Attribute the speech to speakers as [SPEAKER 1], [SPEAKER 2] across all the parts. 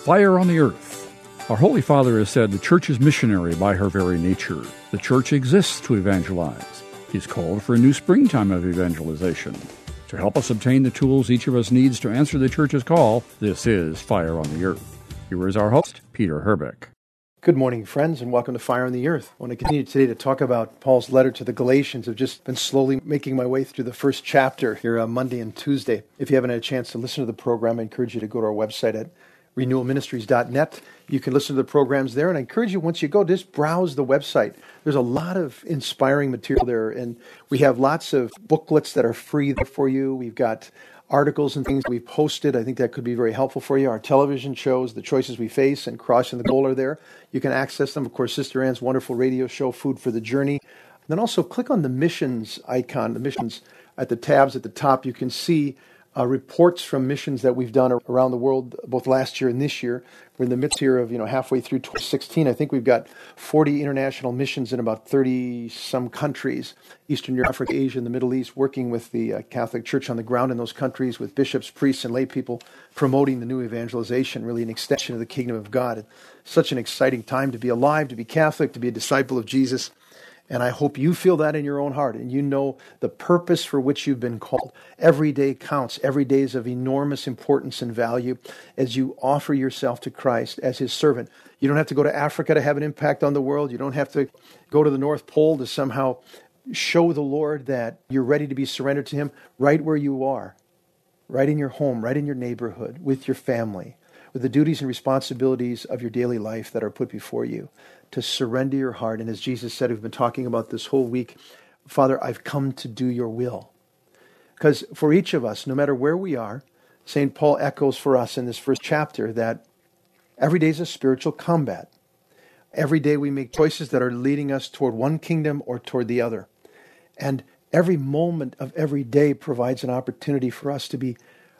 [SPEAKER 1] Fire on the Earth. Our Holy Father has said the Church is missionary by her very nature. The Church exists to evangelize. He's called for a new springtime of evangelization. To help us obtain the tools each of us needs to answer the Church's call, this is Fire on the Earth. Here is our host, Peter Herbeck.
[SPEAKER 2] Good morning, friends, and welcome to Fire on the Earth. I want to continue today to talk about Paul's letter to the Galatians. I've just been slowly making my way through the first chapter here on Monday and Tuesday. If you haven't had a chance to listen to the program, I encourage you to go to our website at renewalministries.net. You can listen to the programs there, and I encourage you, once you go, just browse the website. There's a lot of inspiring material there, and we have lots of booklets that are free there for you. We've got articles and things we've posted. I think that could be very helpful for you. Our television shows, The Choices We Face and Crossing the Goal are there. You can access them. Of course, Sister Ann's wonderful radio show, Food for the Journey. And then also click on the missions icon, the missions at the tabs at the top. You can see reports from missions that we've done around the world, both last year and this year. We're in the midst here of, halfway through 2016. I think we've got 40 international missions in about 30-some countries, Eastern Europe, Africa, Asia, and the Middle East, working with the Catholic Church on the ground in those countries with bishops, priests, and lay people, promoting the new evangelization, really an extension of the kingdom of God. It's such an exciting time to be alive, to be Catholic, to be a disciple of Jesus. And I hope you feel that in your own heart and you know the purpose for which you've been called. Every day counts. Every day is of enormous importance and value as you offer yourself to Christ as his servant. You don't have to go to Africa to have an impact on the world. You don't have to go to the North Pole to somehow show the Lord that you're ready to be surrendered to him. Right where you are, right in your home, right in your neighborhood, with your family, with the duties and responsibilities of your daily life that are put before you, to surrender your heart. And as Jesus said, we've been talking about this whole week, Father, I've come to do your will. Because for each of us, no matter where we are, St. Paul echoes for us in this first chapter that every day is a spiritual combat. Every day we make choices that are leading us toward one kingdom or toward the other. And every moment of every day provides an opportunity for us to be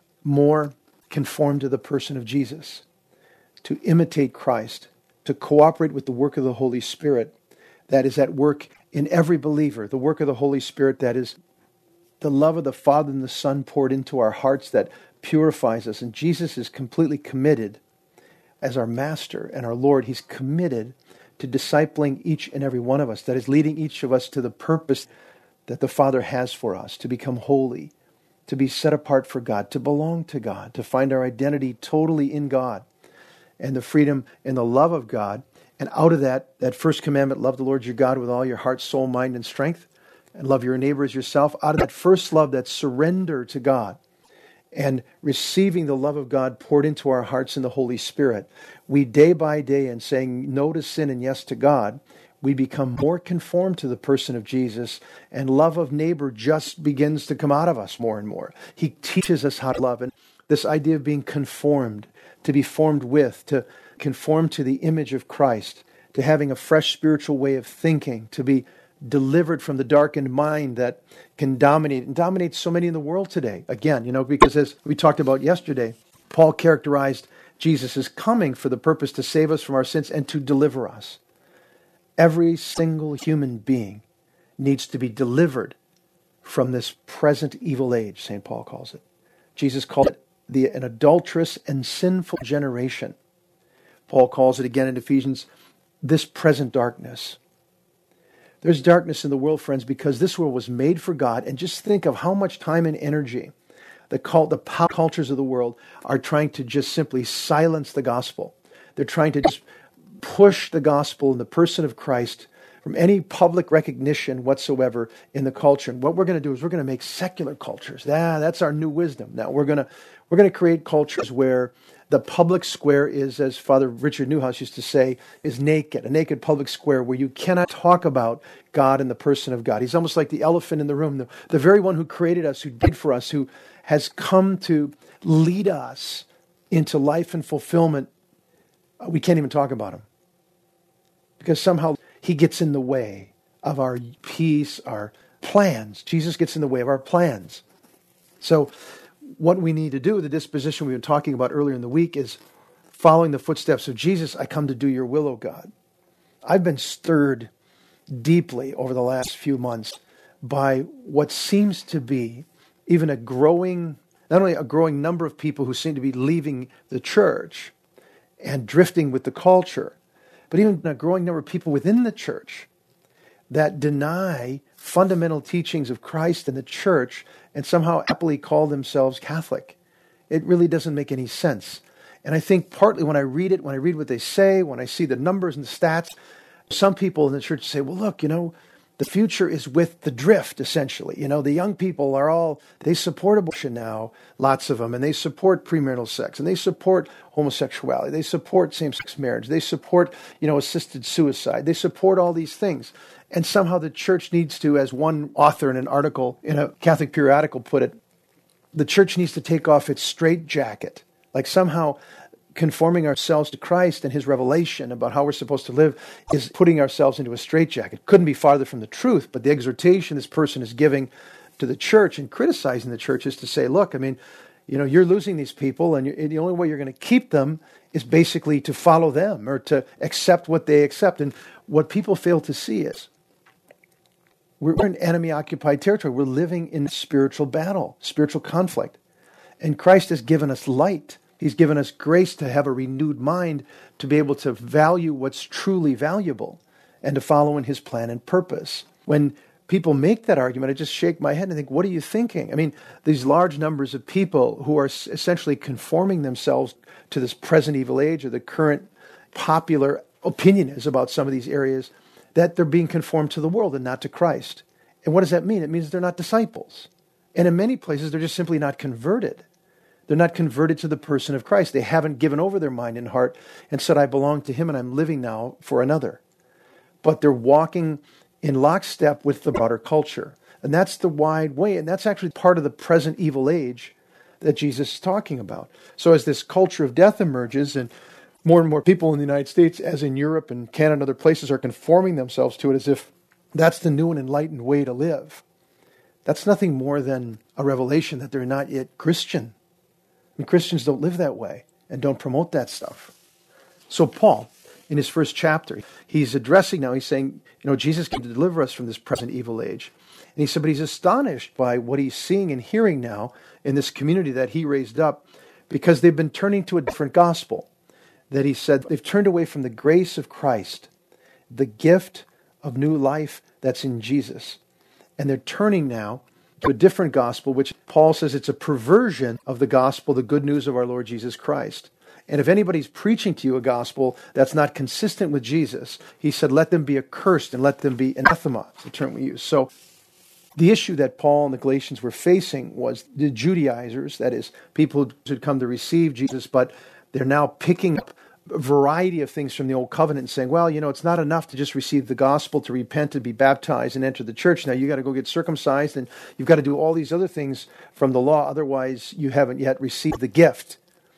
[SPEAKER 2] more conformed to the person of Jesus, to imitate Christ, to cooperate with the work of the Holy Spirit that is at work in every believer, the work of the Holy Spirit that is the love of the Father and the Son poured into our hearts that purifies us. And Jesus is completely committed as our Master and our Lord. He's committed to discipling each and every one of us, that is leading each of us to the purpose that the Father has for us, to become holy, to be set apart for God, to belong to God, to find our identity totally in God, and the freedom and the love of God. And out of that first commandment, love the Lord your God with all your heart, soul, mind, and strength, and love your neighbor as yourself. Out of that first love, that surrender to God, and receiving the love of God poured into our hearts in the Holy Spirit, we day by day, in saying no to sin and yes to God, we become more conformed to the person of Jesus, and love of neighbor just begins to come out of us more and more. He teaches us how to love. And this idea of being conformed, to be formed with, to conform to the image of Christ, to having a fresh spiritual way of thinking, to be delivered from the darkened mind that can dominate and dominates so many in the world today. Again, because as we talked about yesterday, Paul characterized Jesus' coming for the purpose to save us from our sins and to deliver us. Every single human being needs to be delivered from this present evil age, St. Paul calls it. Jesus called it an adulterous and sinful generation. Paul calls it again in Ephesians, this present darkness. There's darkness in the world, friends, because this world was made for God. And just think of how much time and energy the power cultures of the world are trying to just simply silence the gospel. They're trying to just push the gospel in the person of Christ from any public recognition whatsoever in the culture. And what we're going to do is we're going to make secular cultures. That's our new wisdom. Now we're going to create cultures where the public square is, as Father Richard Newhouse used to say, is naked, a naked public square where you cannot talk about God and the person of God. He's almost like the elephant in the room, the very one who created us, who died for us, who has come to lead us into life and fulfillment. We can't even talk about him because somehow he gets in the way of our peace, our plans. Jesus gets in the way of our plans. So what we need to do, the disposition we've been talking about earlier in the week, is following the footsteps of Jesus. I come to do your will, O God. I've been stirred deeply over the last few months by what seems to be even not only a growing number of people who seem to be leaving the church and drifting with the culture, but even a growing number of people within the church that deny fundamental teachings of Christ and the church and somehow happily call themselves Catholic. It really doesn't make any sense. And I think partly when I read it, when I read what they say, when I see the numbers and the stats, some people in the church say, well, look, the future is with the drift, essentially. The young people they support abortion now, lots of them, and they support premarital sex, and they support homosexuality, they support same-sex marriage, they support, assisted suicide, they support all these things. And somehow the church needs to, as one author in an article in a Catholic periodical put it, the church needs to take off its straitjacket, like somehow conforming ourselves to Christ and his revelation about how we're supposed to live is putting ourselves into a straitjacket. Couldn't be farther from the truth, but the exhortation this person is giving to the church and criticizing the church is to say, look, you're losing these people, and the only way you're going to keep them is basically to follow them or to accept what they accept. And what people fail to see is we're in enemy-occupied territory. We're living in spiritual battle, spiritual conflict. And Christ has given us light. He's given us grace to have a renewed mind, to be able to value what's truly valuable and to follow in his plan and purpose. When people make that argument, I just shake my head and think, what are you thinking? These large numbers of people who are essentially conforming themselves to this present evil age or the current popular opinion is about some of these areas, that they're being conformed to the world and not to Christ. And what does that mean? It means they're not disciples. And in many places, they're just simply not converted. They're not converted to the person of Christ. They haven't given over their mind and heart and said, I belong to him and I'm living now for another. But they're walking in lockstep with the broader culture. And that's the wide way. And that's actually part of the present evil age that Jesus is talking about. So as this culture of death emerges and more people in the United States, as in Europe and Canada and other places, are conforming themselves to it as if that's the new and enlightened way to live, that's nothing more than a revelation that they're not yet Christian. Christians don't live that way and don't promote that stuff. So Paul, in his first chapter, he's addressing now, he's saying, Jesus came to deliver us from this present evil age. And he said, but he's astonished by what he's seeing and hearing now in this community that he raised up, because they've been turning to a different gospel. That he said, they've turned away from the grace of Christ, the gift of new life that's in Jesus. And they're turning now to a different gospel, which Paul says it's a perversion of the gospel, the good news of our Lord Jesus Christ. And if anybody's preaching to you a gospel that's not consistent with Jesus, he said, let them be accursed and let them be anathema, the term we use. So the issue that Paul and the Galatians were facing was the Judaizers, that is, people who had come to receive Jesus, but they're now picking up a variety of things from the Old Covenant and saying, well, it's not enough to just receive the gospel, to repent, to be baptized, and enter the church. Now you got to go get circumcised, and you've got to do all these other things from the law. Otherwise, you haven't yet received the gift.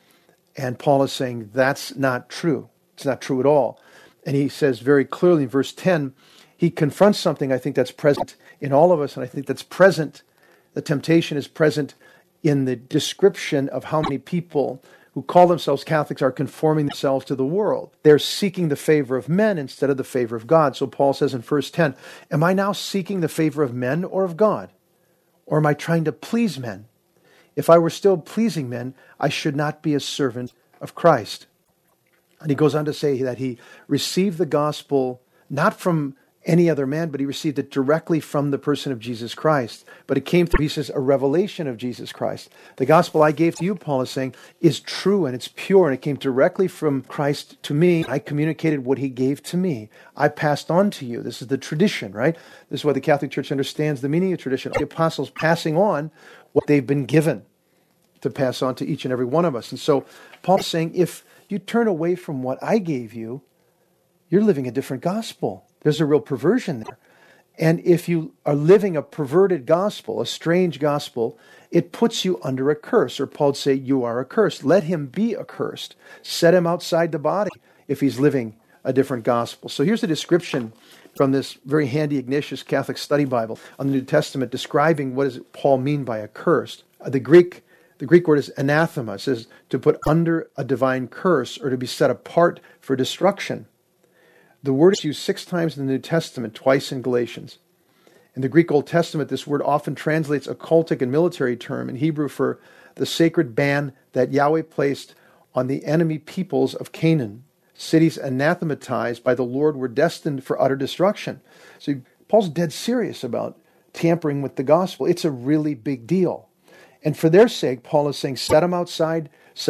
[SPEAKER 2] And Paul is saying that's not true. It's not true at all. And he says very clearly in verse 10, he confronts something I think that's present in all of us, and I think that's present. The temptation is present in the description of how many people who call themselves Catholics are conforming themselves to the world. They're seeking the favor of men instead of the favor of God. So Paul says in verse 10, am I now seeking the favor of men or of God? Or am I trying to please men? If I were still pleasing men, I should not be a servant of Christ. And he goes on to say that he received the gospel not from any other man, but he received it directly from the person of Jesus Christ. But it came through, he says, a revelation of Jesus Christ. The gospel I gave to you, Paul is saying, is true and it's pure, and it came directly from Christ to me. I communicated what he gave to me. I passed on to you. This is the tradition, right? This is why the Catholic Church understands the meaning of tradition. The apostles passing on what they've been given to pass on to each and every one of us. And so Paul's saying, if you turn away from what I gave you, you're living a different gospel. There's a real perversion there. And if you are living a perverted gospel, a strange gospel, it puts you under a curse. Or Paul would say, you are accursed. Let him be accursed. Set him outside the body if he's living a different gospel. So here's a description from this very handy Ignatius Catholic Study Bible on the New Testament describing what does Paul mean by accursed. The Greek word is anathema. It says to put under a divine curse or to be set apart for destruction. The word is used 6 times in the New Testament, twice in Galatians. In the Greek Old Testament, this word often translates a cultic and military term in Hebrew for the sacred ban that Yahweh placed on the enemy peoples of Canaan. Cities anathematized by the Lord were destined for utter destruction. So Paul's dead serious about tampering with the gospel. It's a really big deal. And for their sake, Paul is saying, set them outside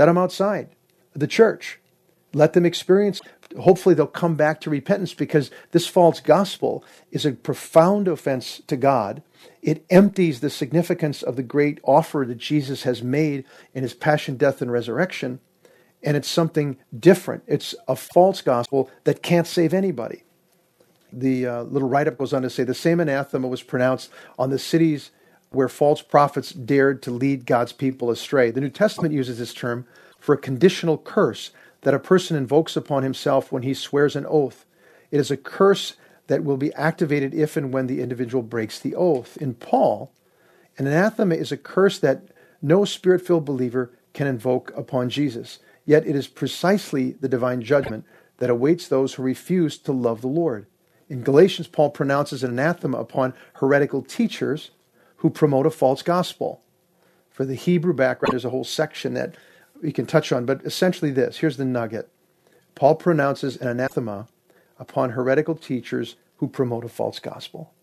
[SPEAKER 2] the church. Let them experience. Hopefully they'll come back to repentance, because this false gospel is a profound offense to God. It empties the significance of the great offer that Jesus has made in his passion, death, and resurrection. And it's something different. It's a false gospel that can't save anybody. The little write-up goes on to say, the same anathema was pronounced on the cities where false prophets dared to lead God's people astray. The New Testament uses this term for a conditional curse that a person invokes upon himself when he swears an oath. It is a curse that will be activated if and when the individual breaks the oath. In Paul, an anathema is a curse that no spirit-filled believer can invoke upon Jesus. Yet it is precisely the divine judgment that awaits those who refuse to love the Lord. In Galatians, Paul pronounces an anathema upon heretical teachers who promote a false gospel. For the Hebrew background, there's a whole section that we can touch on, but essentially this. Here's the nugget. Paul pronounces an anathema upon heretical teachers who promote a false gospel.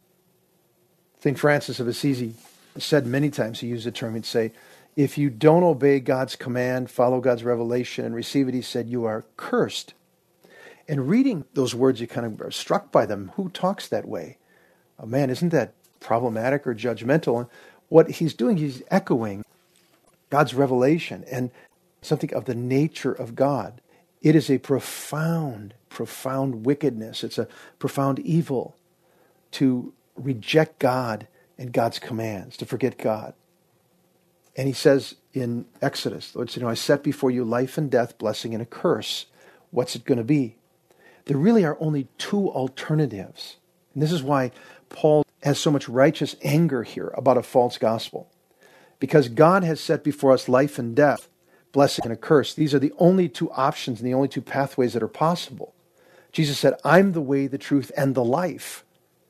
[SPEAKER 2] St. Francis of Assisi said many times, he used the term, he'd say, if you don't obey God's command, follow God's revelation, and receive it, he said, you are cursed. And reading those words, you kind of are struck by them. Who talks that way? Oh man, isn't that problematic or judgmental? And what he's doing, he's echoing God's revelation and something of the nature of God. It is a profound, profound wickedness. It's a profound evil to reject God and God's commands, to forget God. And he says in Exodus, Lord said, I set before you life and death, blessing and a curse. What's it going to be? There really are only two alternatives. And this is why Paul has so much righteous anger here about a false gospel. Because God has set before us life and death, blessing and a curse. These are the only two options and the only two pathways that are possible. Jesus said, I'm the way, the truth, and the life.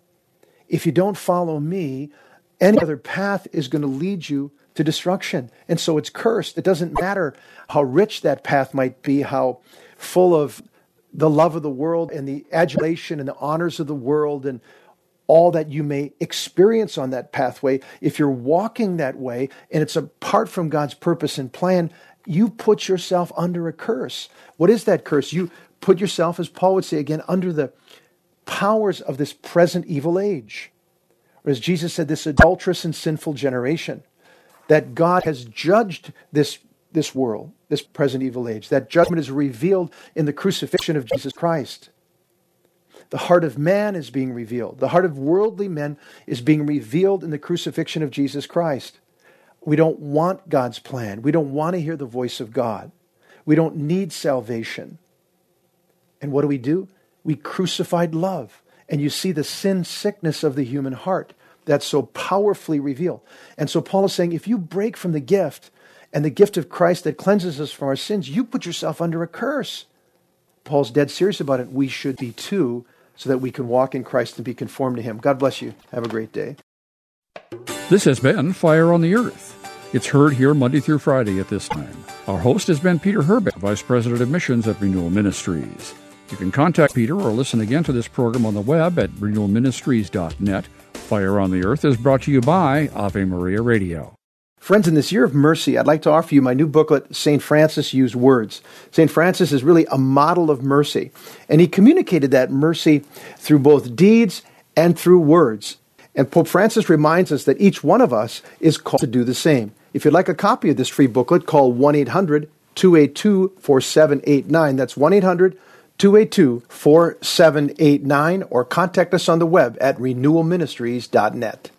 [SPEAKER 2] If you don't follow me, any other path is going to lead you to destruction. And so it's cursed. It doesn't matter how rich that path might be, how full of the love of the world and the adulation and the honors of the world and all that you may experience on that pathway. If you're walking that way and it's apart from God's purpose and plan, you put yourself under a curse. What is that curse? You put yourself, as Paul would say again, under the powers of this present evil age. Or as Jesus said, this adulterous and sinful generation, that God has judged this world, this present evil age. That judgment is revealed in the crucifixion of Jesus Christ. The heart of man is being revealed. The heart of worldly men is being revealed in the crucifixion of Jesus Christ. We don't want God's plan. We don't want to hear the voice of God. We don't need salvation. And what do? We crucified love. And you see the sin sickness of the human heart that's so powerfully revealed. And so Paul is saying, if you break from the gift and the gift of Christ that cleanses us from our sins, you put yourself under a curse. Paul's dead serious about it. We should be too, so that we can walk in Christ and be conformed to him. God bless you. Have a great day.
[SPEAKER 1] This has been Fire on the Earth. It's heard here Monday through Friday at this time. Our host has been Peter Herbeck, Vice President of Missions at Renewal Ministries. You can contact Peter or listen again to this program on the web at renewalministries.net. Fire on the Earth is brought to you by Ave Maria Radio.
[SPEAKER 2] Friends, in this year of mercy, I'd like to offer you my new booklet, St. Francis Used Words. St. Francis is really a model of mercy, and he communicated that mercy through both deeds and through words. And Pope Francis reminds us that each one of us is called to do the same. If you'd like a copy of this free booklet, call 1-800-282-4789. That's 1-800-282-4789, or contact us on the web at renewalministries.net.